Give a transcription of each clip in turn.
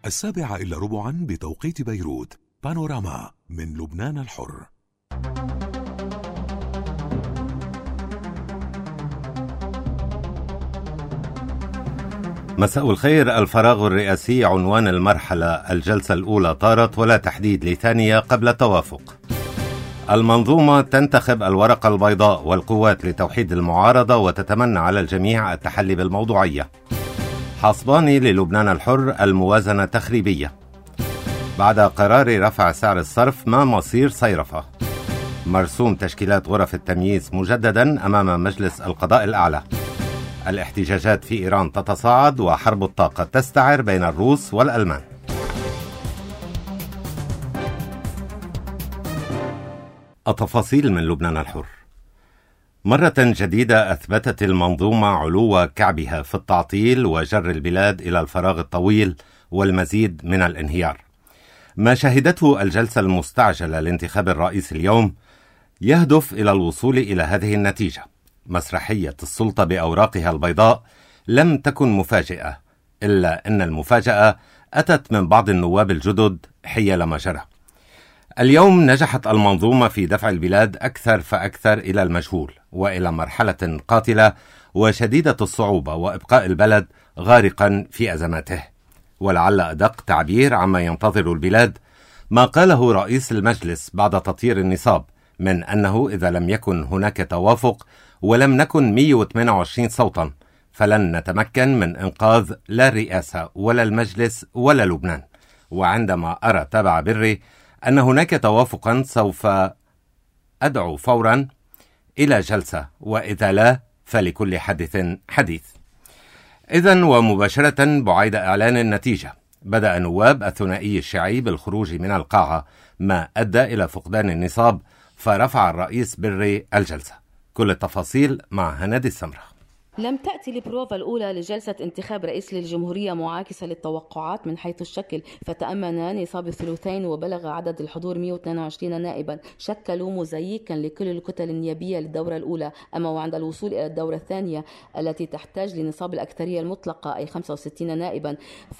7:15 بتوقيت بيروت. بانوراما من لبنان الحر. مساء الخير. الفراغ الرئاسي عنوان المرحلة. الجلسة الأولى طارت ولا تحديد لثانية قبل التوافق. المنظومة تنتخب الورقة البيضاء والقوات لتوحيد المعارضة وتتمنى على الجميع التحلي بالموضوعية. حصباني للبنان الحر: الموازنة تخريبية. بعد قرار رفع سعر الصرف ما مصير صيرفة. مرسوم تشكيلات غرف التمييز مجددا أمام مجلس القضاء الأعلى. الاحتجاجات في إيران تتصاعد وحرب الطاقة تستعر بين الروس والألمان. التفاصيل من لبنان الحر. مرة جديدة أثبتت المنظومة علو كعبها في التعطيل وجر البلاد إلى الفراغ الطويل والمزيد من الانهيار. ما شهدته الجلسة المستعجلة لانتخاب الرئيس اليوم يهدف إلى الوصول إلى هذه النتيجة. مسرحية السلطة بأوراقها البيضاء لم تكن مفاجئة، إلا أن المفاجأة أتت من بعض النواب الجدد حيال ما جرى. اليوم نجحت المنظومة في دفع البلاد أكثر فأكثر إلى المجهول وإلى مرحلة قاتلة وشديدة الصعوبة، وإبقاء البلد غارقا في أزماته. ولعل أدق تعبير عما ينتظر البلاد ما قاله رئيس المجلس بعد تطهير النصاب من أنه إذا لم يكن هناك توافق ولم نكن 128 صوتا فلن نتمكن من إنقاذ لا الرئاسة ولا المجلس ولا لبنان. وعندما أرى تبع بري أن هناك توافقا سوف أدعو فورا إلى جلسة، وإذا لا فلكل حدث حديث. إذن ومباشرة بعيد إعلان النتيجة بدأ نواب الثنائي الشيعي بالخروج من القاعة، ما أدى إلى فقدان النصاب، فرفع الرئيس بري الجلسة. كل التفاصيل مع هنادي السمرة. لم تأتي البروفا الأولى لجلسة انتخاب رئيس للجمهورية معاكسة للتوقعات من حيث الشكل، فتأمن نصاب الثلثين وبلغ عدد الحضور 122 نائبا شكلوا مزيكا لكل الكتل النيابية للدورة الأولى. أما وعند الوصول إلى الدورة الثانية التي تحتاج لنصاب الأكثرية المطلقة أي 65 نائبا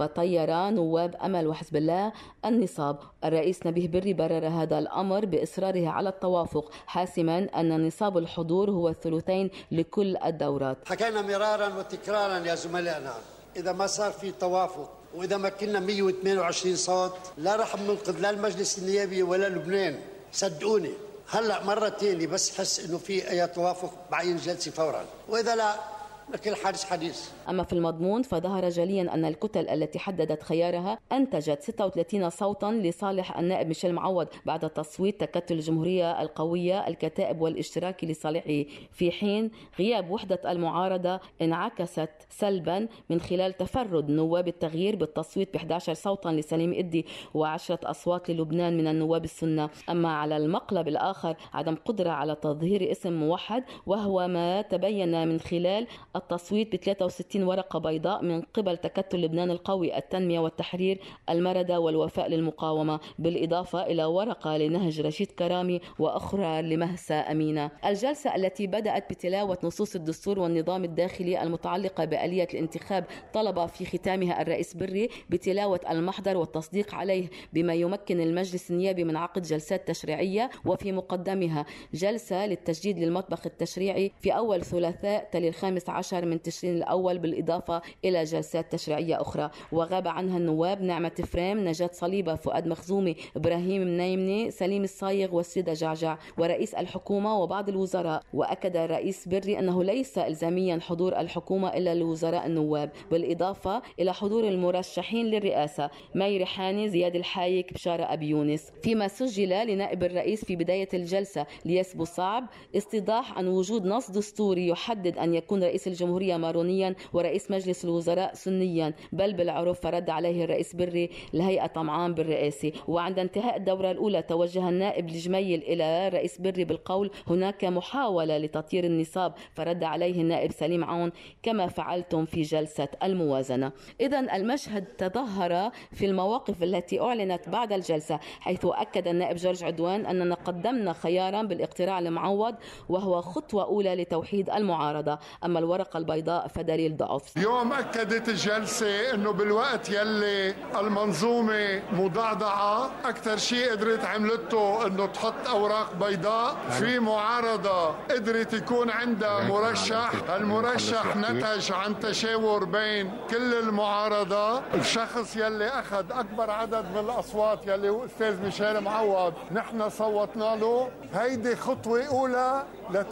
فطير نواب أمل وحزب الله النصاب. الرئيس نبيه بري برر هذا الأمر بإصراره على التوافق، حاسما أن نصاب الحضور هو الثلثين لكل الدورات. حكينا مرارا وتكرارا يا زملائنا، إذا ما صار في توافق وإذا ما كنا 128 صوت لا رح ننقذ لا المجلس النيابي ولا لبنان. صدقوني هلأ مرة تاني بس حس إنه في أي توافق بعين جلسة فورا، وإذا لا لكل حادث حديث. أما في المضمون فظهر جليا أن الكتل التي حددت خيارها أنتجت 36 صوتا لصالح النائب ميشيل معوض بعد تصويت تكتل الجمهورية القوية الكتائب والاشتراكي لصالحه، في حين غياب وحدة المعارضة انعكست سلبا من خلال تفرد نواب التغيير بالتصويت ب11 صوتا لسليم إدي و10 أصوات للبنان من النواب السنة. أما على المقلب الآخر عدم قدرة على تظهير اسم موحد، وهو ما تبين من خلال التصويت ب 63 ورقة بيضاء من قبل تكتل لبنان القوي، التنمية والتحرير، المردة والوفاء للمقاومة، بالإضافة إلى ورقة لنهج رشيد كرامي وأخرى لمهسا أمينة. الجلسة التي بدأت بتلاوة نصوص الدستور والنظام الداخلي المتعلقة بآلية الانتخاب طلب في ختامها الرئيس بري بتلاوة المحضر والتصديق عليه، بما يمكن المجلس النيابي من عقد جلسات تشريعية، وفي مقدمها جلسة للتجديد للمطبخ التشريعي في أول ثلاثاء تلي 15 من تشرين الأول، بالإضافة إلى جلسات تشريعية أخرى. وغاب عنها النواب نعمة فريم، نجاة صليبة، فؤاد مخزومي، إبراهيم منيمني، سليم الصايغ والسيدة جعجع، ورئيس الحكومة وبعض الوزراء. وأكد الرئيس بري أنه ليس إلزاميا حضور الحكومة إلا لوزراء النواب، بالإضافة إلى حضور المرشحين للرئاسة مي ريحاني، زياد الحايك، بشارة أبي يونس. فيما سجل لنائب الرئيس في بداية الجلسة لياس بوصعب استيضاح عن وجود نص دستوري يحدد أن يكون رئيس الجمهورية مارونيا ورئيس مجلس الوزراء سنيا، بل بالعرف فرد عليه الرئيس بري الهيئة طمعان بالرئاسة. وعند انتهاء الدورة الأولى توجه النائب الجميل إلى الرئيس بري بالقول هناك محاولة لتطهير النصاب، فرد عليه النائب سليم عون كما فعلتم في جلسة الموازنة. إذن المشهد تظهر في المواقف التي أعلنت بعد الجلسة، حيث أكد النائب جورج عدوان أننا قدمنا خيارا بالاقتراع لمعوض وهو خطوة أولى لتوحيد المعارضة. أما الورقة الورقة البيضاء فدليل ضعف. اليوم أكدت الجلسة أنه بالوقت يلي المنظومة مضعضعة أكثر شيء قدرت عملته أنه تحط أوراق بيضاء. في معارضة قدرت يكون عندها مرشح، المرشح نتج عن تشاور بين كل المعارضة. الشخص يلي أخذ أكبر عدد من الأصوات يلي هو أستاذ ميشيل معوض نحن صوتنا له. هيدي خطوة أولى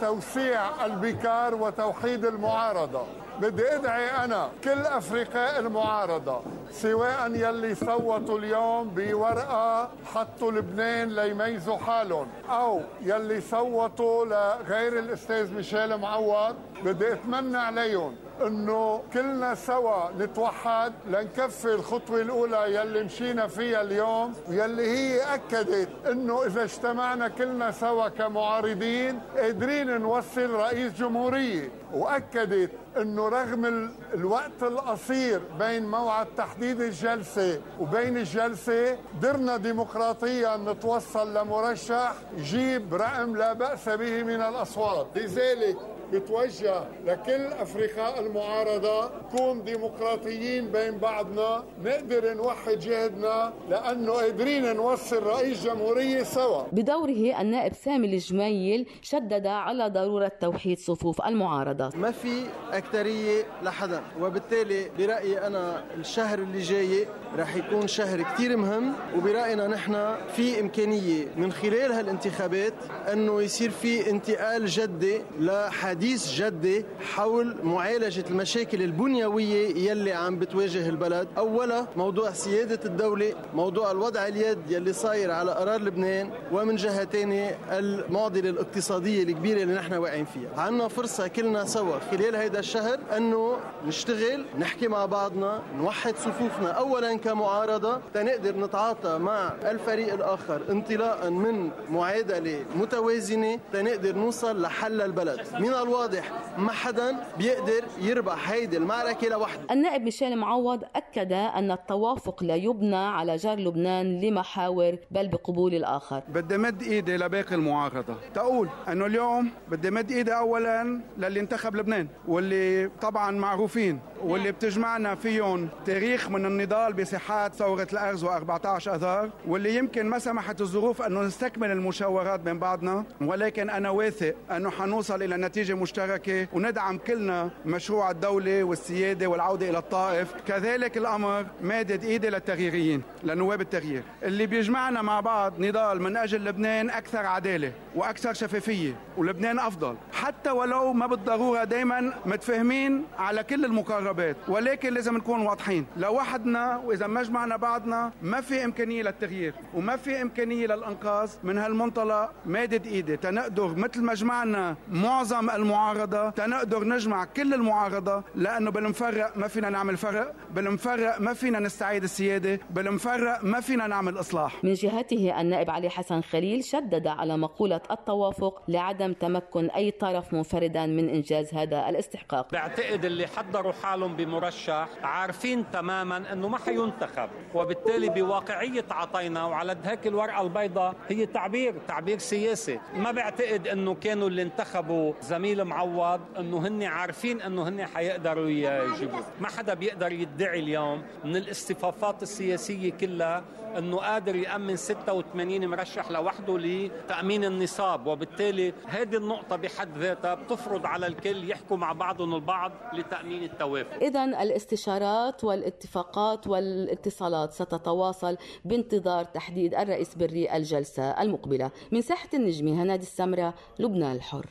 لتوسيع البكار وتوحيد المعارضة. بدي ادعي انا كل افرقاء المعارضه سواء يلي صوتوا اليوم بورقه حطوا لبنان ليميزوا حالهم او يلي صوتوا لغير الاستاذ ميشيل معوض، بدي اتمنى عليهم انه كلنا سوا نتوحد لنكفي الخطوه الاولى يلي مشينا فيها اليوم، ويلي هي اكدت انه اذا اجتمعنا كلنا سوا كمعارضين قادرين نوصل رئيس جمهوريه، واكدت انه رغم الوقت القصير بين موعد تحديد الجلسه وبين الجلسه قدرنا ديمقراطيا نتوصل لمرشح يجيب رقم لا باس به من الاصوات. لذلك بتوجه لكل أفرقاء المعارضة نكون ديمقراطيين بين بعضنا، نقدر نوحد جهدنا لأنه قادرين نوصل رئيس جمهورية سوا. بدوره النائب سامي الجميل شدد على ضرورة توحيد صفوف المعارضة. ما في أكترية لحدا، وبالتالي برأيي أنا الشهر اللي جاي رح يكون شهر كتير مهم، وبرأينا نحن في إمكانية من خلال هالانتخابات أنه يصير في انتقال جدي لحديث جدي حول معالجة المشاكل البنيوية يلي عم بتواجه البلد. أولا موضوع سيادة الدولة، موضوع الوضع اليد يلي صاير على قرار لبنان، ومن جهة تانية المعضلة الاقتصادية الكبيرة اللي نحن واقعين فيها. عنا فرصة كلنا سوا خلال هيدا الشهر أنه نشتغل، نحكي مع بعضنا، نوحد صفوفنا أولا كمعارضة تنقدر نتعاطى مع الفريق الآخر انطلاقا من معادلة متوازنة تنقدر نوصل لحل البلد. من الواضح ما حدا بيقدر يربح هيدي المعركة لوحده. النائب ميشيل معوض أكد أن التوافق لا يبنى على جر لبنان لمحاور بل بقبول الآخر. بدي مد إيدي لباقي المعارضة تقول أنه اليوم بدي مد إيدي أولا للي انتخب لبنان واللي طبعا معروفين واللي بتجمعنا فيهم تاريخ من النضال بساحات ثورة الأرز و14 أذار، واللي يمكن ما سمحت الظروف أنه نستكمل المشاورات بين بعضنا، ولكن أنا واثق أنه حنوصل إلى نتيجة مشتركة وندعم كلنا مشروع الدولة والسيادة والعودة إلى الطائف. كذلك الأمر مادد إيدي للتغييريين لنواب التغيير اللي بيجمعنا مع بعض نضال من أجل لبنان أكثر عدالة وأكثر شفافية ولبنان أفضل، حتى ولو ما بالضرورة دايما متفاهمين على كل المقربات، ولكن لازم نكون واضحين لوحدنا. وإذا ما جمعنا بعضنا ما في إمكانية للتغيير وما في إمكانية للإنقاذ. من هالمنطلق مادد إيدي تنقدر مثل ما جمعنا معظم المعارضة تنقدر نجمع كل المعارضة، لأنه بالمفرق ما فينا نعمل فرق، بالمفرق ما فينا نستعيد السيادة، بالمفرق ما فينا نعمل إصلاح. من جهته النائب علي حسن خليل شدد على مقولة التوافق لعدم تمكن أي طرف منفردا من إنجاز هذا الاستحقاق. بعتقد اللي حضروا حالهم بمرشح عارفين تماما أنه ما حينتخب، وبالتالي بواقعية عطينا وعلى هيك الورقة البيضاء هي تعبير سياسي. ما بعتقد أنه كانوا اللي انتخبوا زميل معوض انه هن عارفين انه هن حيقدروا يجيبوا. ما حدا بيقدر يدعي اليوم من الاصطفافات السياسية كلها انه قادر يأمن 86 مرشح لوحده لتأمين النصاب، وبالتالي هذه النقطة بحد ذاتها بتفرض على الكل يحكوا مع بعضهم البعض لتأمين التوافق. إذن الاستشارات والاتفاقات والاتصالات ستتواصل بانتظار تحديد الرئيس بري الجلسة المقبلة. من ساحة النجمة هنادي السمرة، لبنان الحر.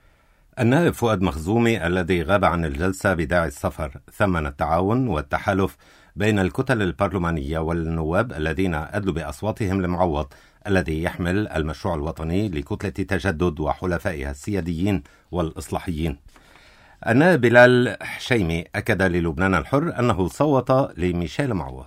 النائب فؤاد مخزومي الذي غاب عن الجلسة بداعي السفر ثمن التعاون والتحالف بين الكتل البرلمانية والنواب الذين أدلوا بأصواتهم لمعوض الذي يحمل المشروع الوطني لكتلة تجدد وحلفائها السياديين والإصلاحيين. النائب بلال حشيمي أكد للبنان الحر أنه صوت لميشيل معوض.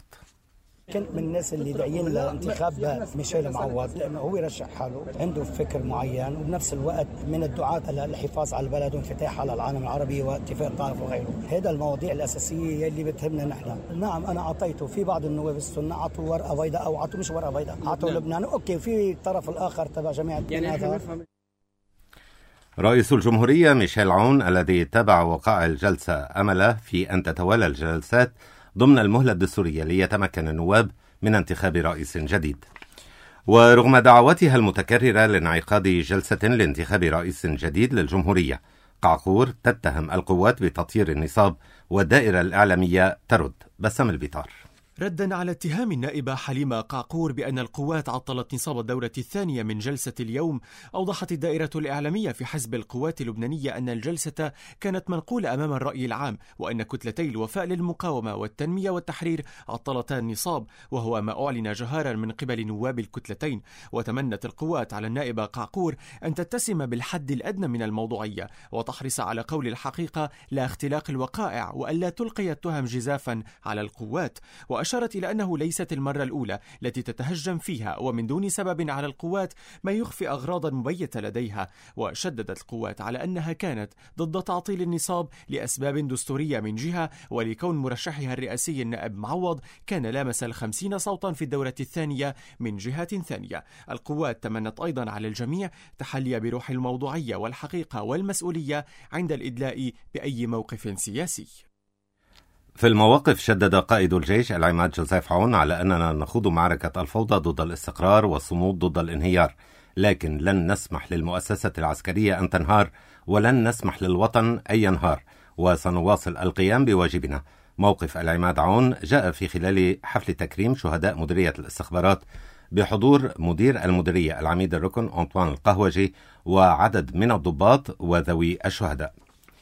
كنت من الناس اللي داعيين لانتخاب ميشيل معوض لأنه هو يرشح حاله، عنده فكر معين، وبنفس الوقت من الدعاة للحفاظ على البلد وانفتاح على العالم العربي واتفاق الطائف وغيره. هذا المواضيع الأساسية اللي بتهمنا نحن. نعم أنا أعطيته في بعض النواب السنة عطوا ورقة بيضاء أو عطوا مش ورقة بيضاء، عطوا لبنان أوكي، في الطرف الآخر تبع جماعة يعني هذا. رئيس الجمهورية ميشيل عون الذي تابع وقائع الجلسة أمل في أن تتوالى الجلسات ضمن المهلة الدستورية ليتمكن النواب من انتخاب رئيس جديد. ورغم دعواتها المتكررة لانعقاد جلسة لانتخاب رئيس جديد للجمهورية، قعقور تتهم القوات بتطهير النصاب والدائرة الإعلامية ترد. بسام البطار. ردا على اتهام النائبة حليمة قعقور بأن القوات عطلت نصاب الدورة الثانية من جلسة اليوم، أوضحت الدائرة الإعلامية في حزب القوات اللبنانية أن الجلسة كانت منقولة أمام الرأي العام، وأن كتلتي الوفاء للمقاومة والتنمية والتحرير عطلتا النصاب، وهو ما أعلن جهارا من قبل نواب الكتلتين. وتمنت القوات على النائبة قعقور أن تتسم بالحد الأدنى من الموضوعية، وتحرص على قول الحقيقة لا اختلاق الوقائع، وألا تلقي التهم جزافا على القوات. وأشارت إلى أنه ليست المرة الأولى التي تتهجم فيها ومن دون سبب على القوات ما يخفي أغراضا مبيتة لديها. وشددت القوات على أنها كانت ضد تعطيل النصاب لأسباب دستورية من جهة، ولكون مرشحها الرئاسي النائب معوض كان لامس 50 صوتا في الدورة الثانية من جهة ثانية. القوات تمنت أيضا على الجميع تحلي بروح الموضوعية والحقيقة والمسؤولية عند الإدلاء بأي موقف سياسي. في المواقف شدد قائد الجيش العماد جوزيف عون على أننا نخوض معركة الفوضى ضد الاستقرار والصمود ضد الانهيار، لكن لن نسمح للمؤسسة العسكرية أن تنهار، ولن نسمح للوطن أن ينهار، وسنواصل القيام بواجبنا. موقف العماد عون جاء في خلال حفل تكريم شهداء مديرية الاستخبارات بحضور مدير المديرية العميد الركن أنطوان القهوجي وعدد من الضباط وذوي الشهداء.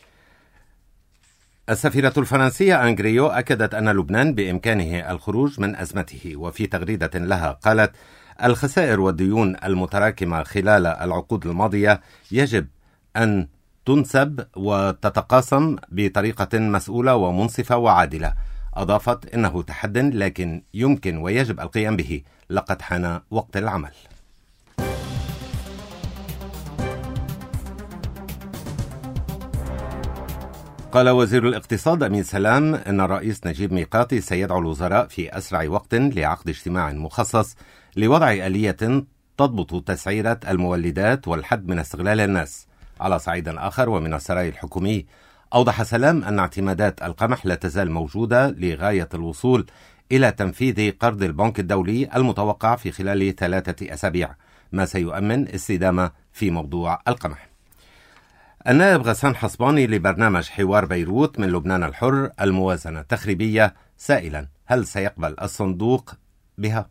السفيرة الفرنسية أنغريو أكدت أن لبنان بإمكانه الخروج من أزمته، وفي تغريدة لها قالت: الخسائر والديون المتراكمة خلال العقود الماضية يجب أن تنسب وتتقاسم بطريقة مسؤولة ومنصفة وعادلة. أضافت: إنه تحد لكن يمكن ويجب القيام به، لقد حان وقت العمل. قال وزير الاقتصاد أمين سلام إن الرئيس نجيب ميقاتي سيدعو الوزراء في أسرع وقت لعقد اجتماع مخصص لوضع آلية تضبط تسعيرة المولدات والحد من استغلال الناس. على صعيد آخر ومن السراي الحكومي، أوضح سلام أن اعتمادات القمح لا تزال موجودة لغاية الوصول إلى تنفيذ قرض البنك الدولي المتوقع في خلال 3 أسابيع، ما سيؤمن استدامة في موضوع القمح. النائب غسان حصباني لبرنامج حوار بيروت من لبنان الحر الموازنة تخريبية، سائلا: هل سيقبل الصندوق بها؟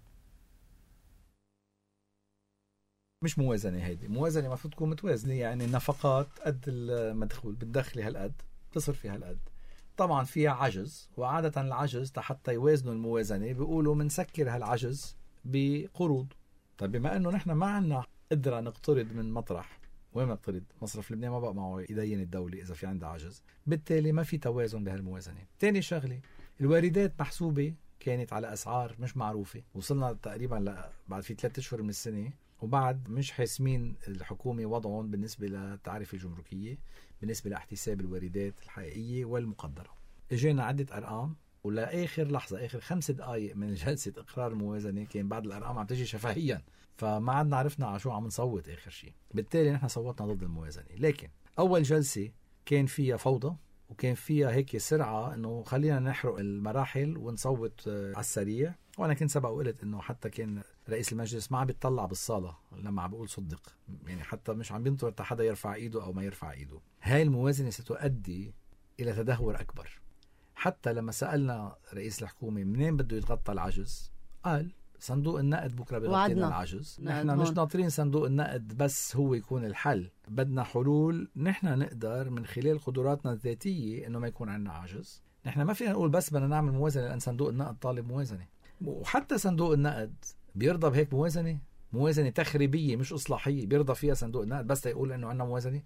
مش موازنة، هيدي موازنة المفروض تكون متوازنة، يعني النفقات قد المدخول، بتدخلي هالقد بتصرفي هالقد. طبعا فيها عجز، وعادة العجز حتى يوازنوا الموازنة بيقولوا منسكر هالعجز بقروض. طيب بما انه نحن ما عنا قدرة نقترض من مطرح، وين ما نقترض؟ مصرف لبنان ما بقى معه يدين الدولة إذا في عنده عجز، بالتالي ما في توازن بهالموازنة. تاني شغلة، الواردات محسوبة كانت على أسعار مش معروفة، وصلنا تقريبا بعد في 3 أشهر من السنة وبعد مش حاسمين الحكومة وضعهم بالنسبة للتعرفة الجمركية، بالنسبة لاحتساب الواردات الحقيقية والمقدرة. اجينا عدة أرقام، ولا آخر لحظة، آخر 5 دقائق من جلسة إقرار الموازنة كان بعد الأرقام عم تجي شفهيا، فما عدنا عرفنا على شو عم نصوت آخر شيء. بالتالي نحن صوتنا ضد الموازنة. لكن أول جلسة كان فيها فوضى، وكان فيها هيك سرعة إنه خلينا نحرق المراحل ونصوت على السريع. وأنا كنت سبق وقلت إنه حتى كان رئيس المجلس ما عم بيطلع بالصالة لما عم بقول صدق، يعني حتى مش عم بينطر حدا يرفع إيده أو ما يرفع إيده. هاي الموازنة ستؤدي إلى تدهور أكبر. حتى لما سألنا رئيس الحكومة منين بده يتغطى العجز، قال صندوق النقد بكرة بيغطي لنا العجز. نحن مش ناطرين صندوق النقد بس هو يكون الحل، بدنا حلول نحن نقدر من خلال قدراتنا الذاتية إنه ما يكون عندنا عجز. نحن ما فينا نقول بس بدنا نعمل موازنة لأن صندوق النقد طالب موازنة، وحتى صندوق النقد بيرضى بهيك موازنة تخريبية مش إصلاحية بيرضى فيها صندوق النقد بس يقول إنه عندنا موازنة.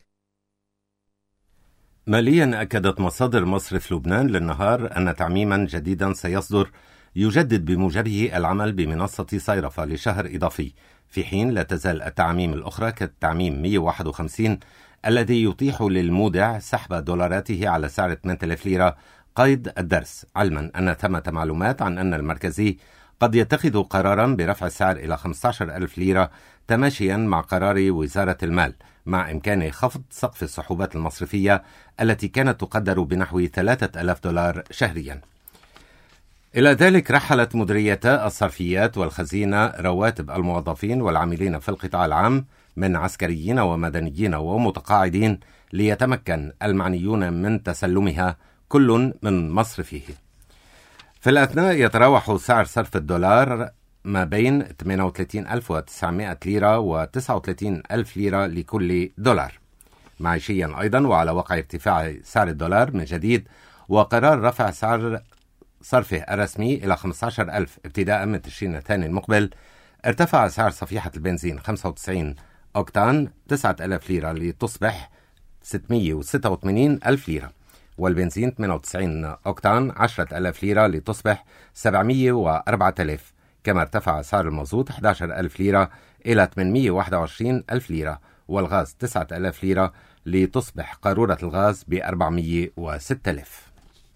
ماليا أكدت مصادر مصرف لبنان للنهار أن تعميما جديدا سيصدر يجدد بموجبه العمل بمنصة صيرفة لشهر إضافي، في حين لا تزال التعميم الأخرى كالتعميم 151 الذي يتيح للمودع سحب دولاراته على سعر 8000 ليرة قيد الدرس، علما أن ثمة معلومات عن أن المركزي قد يتخذ قرارا برفع السعر إلى 15000 ليرة تماشيا مع قرار وزارة المال مع إمكان خفض سقف السحوبات المصرفية التي كانت تقدر بنحو $3,000 شهريا. إلى ذلك رحلت مديريتا الصرفيات والخزينة رواتب الموظفين والعاملين في القطاع العام من عسكريين ومدنيين ومتقاعدين ليتمكن المعنيون من تسلمها كل من مصرفه. في الأثناء يتراوح سعر صرف الدولار ما بين 38,900 ليرة و 39,000 ليرة لكل دولار معيشيا أيضا، وعلى وقع ارتفاع سعر الدولار من جديد وقرار رفع سعر صرفه الرسمي إلى 15,000 ابتداء من تشرين الثاني المقبل، ارتفع سعر صفيحة البنزين 95 أوكتان 9,000 ليرة لتصبح 686,000 ليرة، والبنزين 98 أوكتان 10,000 ليرة لتصبح 704,000. كما ارتفع سعر المازوت 11,000 ليرة إلى 821,000 ليرة، والغاز 9,000 ليرة لتصبح قارورة الغاز ب 406,000.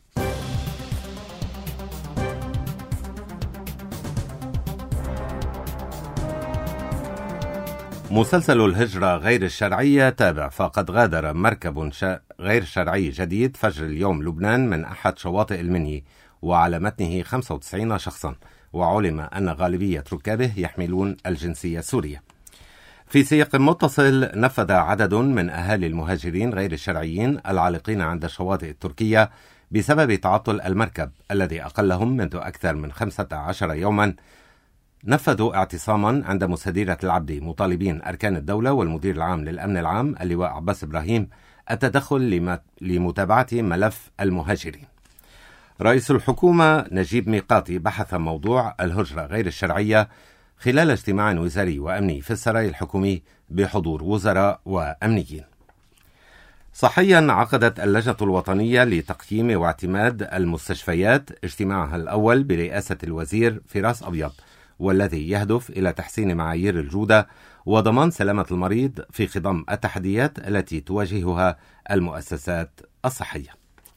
مسلسل الهجرة غير الشرعية تابع، فقد غادر مركب غير شرعي جديد فجر اليوم لبنان من أحد شواطئ المني وعلى متنه 95 شخصا، وعلم أن غالبية ركابه يحملون الجنسية السورية. في سياق متصل نفذ عدد من أهالي المهاجرين غير الشرعيين العالقين عند الشواطئ التركية بسبب تعطل المركب الذي أقلهم منذ أكثر من 15 يوما، نفذوا اعتصاما عند مستديرة العبدي مطالبين أركان الدولة والمدير العام للأمن العام اللواء عباس إبراهيم التدخل لمتابعة ملف المهاجرين. رئيس الحكومة نجيب ميقاتي بحث موضوع الهجرة غير الشرعية خلال اجتماع وزاري وأمني في السراي الحكومي بحضور وزراء وأمنيين. صحيا عقدت اللجنة الوطنية لتقييم واعتماد المستشفيات اجتماعها الأول برئاسة الوزير فراس أبيض، والذي يهدف إلى تحسين معايير الجودة وضمان سلامة المريض في خضم التحديات التي تواجهها المؤسسات الصحية.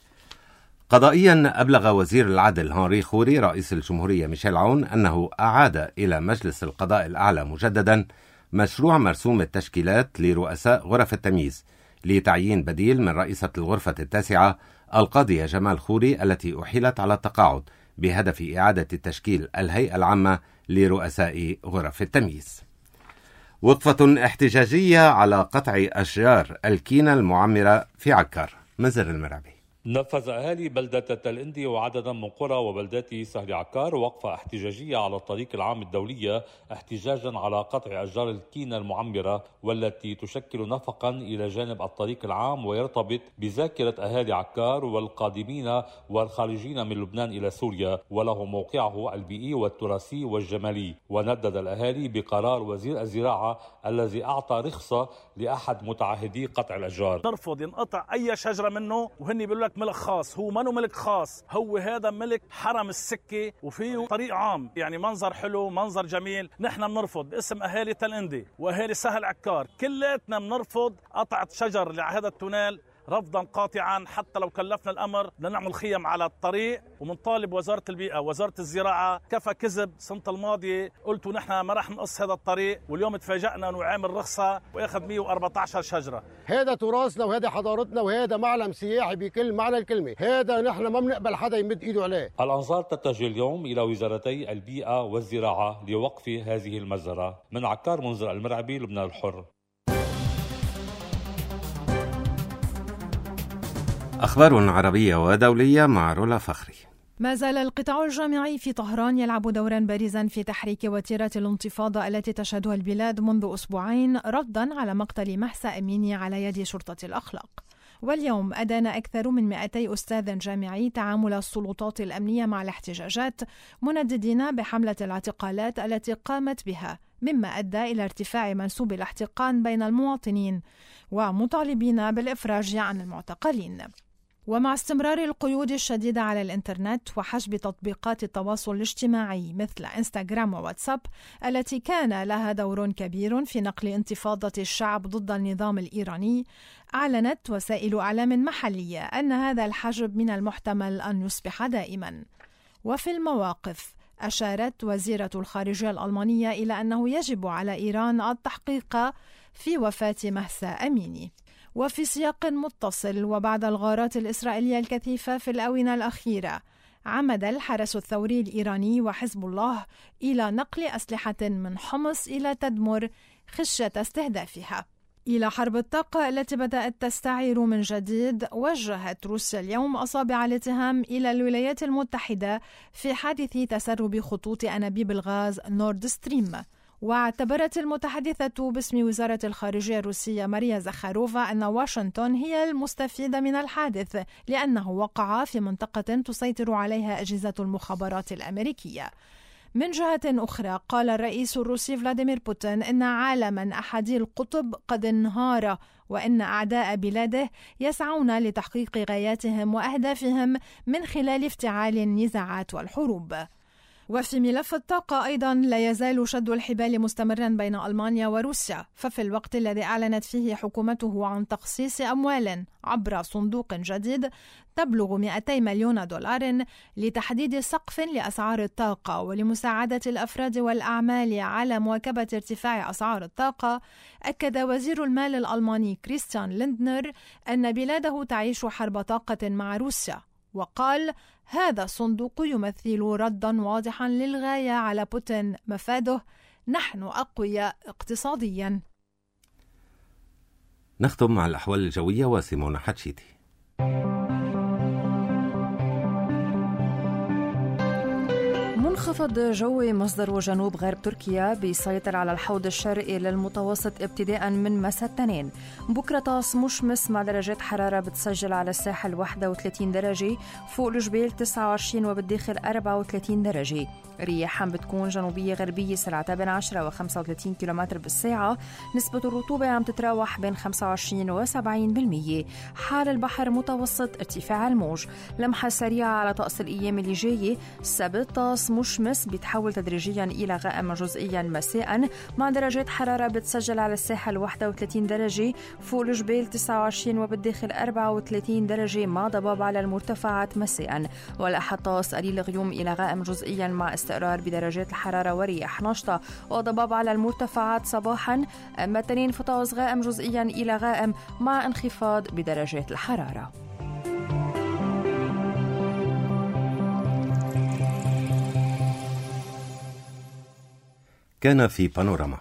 قضائيا أبلغ وزير العدل هنري خوري رئيس الجمهورية ميشيل عون أنه أعاد إلى مجلس القضاء الأعلى مجددا مشروع مرسوم التشكيلات لرؤساء غرف التمييز لتعيين بديل من رئيسة الغرفة التاسعة القاضية جمال خوري التي أحيلت على التقاعد بهدف إعادة تشكيل الهيئة العامة لرؤساء غرف التمييز. وقفة احتجاجية على قطع أشجار الكينة المعمرة في عكار. مزر المرعبي. نفذ أهالي بلدة تل إندي وعددا من قرى وبلدات سهل عكار وقفة احتجاجية على الطريق العام الدولية احتجاجا على قطع أشجار الكينة المعمرة والتي تشكل نفقا إلى جانب الطريق العام ويرتبط بذاكرة أهالي عكار والقادمين والخارجين من لبنان إلى سوريا، وله موقعه البيئي والتراثي والجمالي. وندد الأهالي بقرار وزير الزراعة الذي أعطى رخصة لأحد متعهدي قطع الأشجار. نرفض ينقطع أي شجرة منه، وهن بيقولوا لك ملك خاص. هو منه ملك خاص، هو هذا ملك حرم السكة وفيه طريق عام، يعني منظر حلو منظر جميل. نحن بنرفض باسم أهالي تل إندي وأهالي سهل عكار كلاتنا بنرفض قطع شجر لهذا التونال رفضا قاطعا، حتى لو كلفنا الأمر لنعمل خيم على الطريق. ومنطالب وزارة البيئة وزارة الزراعة، كفى كذب السنة الماضية قلتوا نحن ما راح نقص هذا الطريق، واليوم تفاجأنا انه عامل رخصة واخذ 114 شجرة. هذا تراثنا وهذا حضارتنا وهذا معلم سياحي بكل معنى الكلمة، هذا نحن ما بنقبل حدا يمد ايده عليه. الأنظار تتجه اليوم إلى وزارتي البيئة والزراعة لوقف هذه المجزرة. من عكار منذر المرعبي، لبنان الحر. أخبار عربية ودولية مع رولا فخري. ما زال القطاع الجامعي في طهران يلعب دورا بارزا في تحريك وتيرة الانتفاضة التي تشهدها البلاد منذ أسبوعين ردا على مقتل مهسا أميني على يد شرطة الأخلاق. واليوم أدان أكثر من 200 أستاذ جامعي تعامل السلطات الأمنية مع الاحتجاجات، منددين بحملة الاعتقالات التي قامت بها، مما أدى إلى ارتفاع منسوب الاحتقان بين المواطنين، ومطالبين بالإفراج عن المعتقلين. ومع استمرار القيود الشديدة على الإنترنت وحجب تطبيقات التواصل الاجتماعي مثل إنستغرام وواتساب التي كان لها دور كبير في نقل انتفاضة الشعب ضد النظام الإيراني، أعلنت وسائل إعلام محلية أن هذا الحجب من المحتمل أن يصبح دائما. وفي المواقف أشارت وزيرة الخارجية الألمانية إلى أنه يجب على إيران التحقيق في وفاة مهسا أميني. وفي سياق متصل، وبعد الغارات الإسرائيلية الكثيفة في الآونة الأخيرة، عمد الحرس الثوري الإيراني وحزب الله إلى نقل أسلحة من حمص إلى تدمر خشية استهدافها. إلى حرب الطاقة التي بدأت تستعير من جديد، وجهت روسيا اليوم أصابع الاتهام إلى الولايات المتحدة في حادث تسرب خطوط أنابيب الغاز نورد ستريم. واعتبرت المتحدثة باسم وزارة الخارجية الروسية ماريا زخاروفا أن واشنطن هي المستفيدة من الحادث، لأنه وقع في منطقة تسيطر عليها أجهزة المخابرات الأمريكية. من جهة أخرى، قال الرئيس الروسي فلاديمير بوتين إن عالما أحادي القطب قد انهار، وإن أعداء بلاده يسعون لتحقيق غاياتهم وأهدافهم من خلال افتعال النزاعات والحروب. وفي ملف الطاقة أيضا لا يزال شد الحبال مستمرا بين ألمانيا وروسيا، ففي الوقت الذي أعلنت فيه حكومته عن تخصيص أموال عبر صندوق جديد تبلغ 200 مليون دولار لتحديد سقف لأسعار الطاقة ولمساعدة الأفراد والأعمال على مواكبة ارتفاع أسعار الطاقة، أكد وزير المال الألماني كريستيان ليندنر أن بلاده تعيش حرب طاقة مع روسيا، وقال: هذا الصندوق يمثل ردا واضحا للغاية على بوتين، مفاده نحن أقوياء اقتصاديا. نختم مع الأحوال الجوية وسيمونا حتشيتي. منخفض جوي مصدر جنوب غرب تركيا بيسيطر على الحوض الشرقي للمتوسط ابتداء من مساء الاثنين. بكرة طقس مشمس مع درجات حرارة بتسجل على الساحل 31 درجة، فوق الجبال 29 وبالداخل 34 درجة. رياح بتكون جنوبية غربية سرعتها بين 10 و 35 كيلومتر بالساعة. نسبة الرطوبة عم تتراوح بين 25 و 70%. حال البحر متوسط ارتفاع الموج. لمحة سريعة على طقس الأيام اللي جاية. السبت طقس مشمس بيتحول تدريجيا إلى غائم جزئيا مساء مع درجات حرارة بتسجل على الساحل 31 درجة، فوق الجبال 29 وبالداخل 34 درجة مع ضباب على المرتفعات مساء. والأحد طقس قليل غيوم إلى غائم جزئيا مع استقرار بدرجات الحرارة ورياح نشطة وضباب على المرتفعات صباحا. أما الاثنين فطقس غائم جزئيا إلى غائم مع انخفاض بدرجات الحرارة. كان في بانوراما.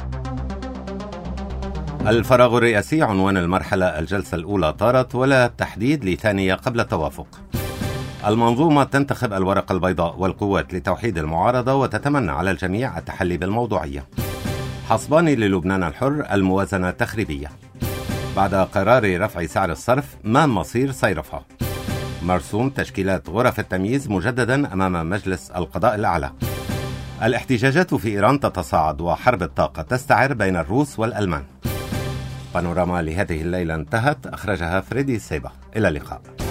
الفراغ الرئاسي عنوان المرحلة. الجلسة الأولى طارت ولا تحديد لثانية قبل التوافق. المنظومة تنتخب الورقة البيضاء والقوات لتوحيد المعارضة وتتمنى على الجميع التحلي بالموضوعية. حصباني للبنان الحر. الموازنة تخريبية. بعد قرار رفع سعر الصرف، ما مصير صيرفها؟ مرسوم تشكيلات غرف التمييز مجددا أمام مجلس القضاء الأعلى. الاحتجاجات في إيران تتصاعد وحرب الطاقة تستعر بين الروس والألمان. بانوراما لهذه الليلة انتهت، أخرجها فريدي سيبا. إلى اللقاء.